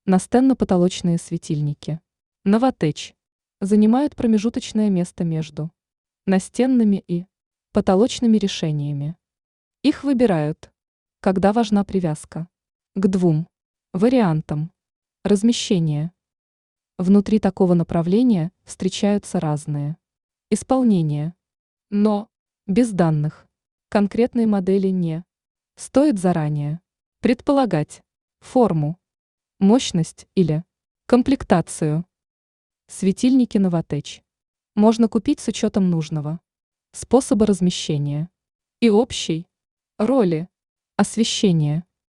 Настенно-потолочные светильники. Новотеч. Занимают промежуточное место между настенными и потолочными решениями. Их выбирают, когда важна привязка к двум вариантам размещения. Внутри такого направления встречаются разные исполнения, но без данных конкретной модели не стоит заранее предполагать форму, мощность или комплектацию. Светильники Новотеч можно купить с учетом нужного способа размещения и общей роли освещения.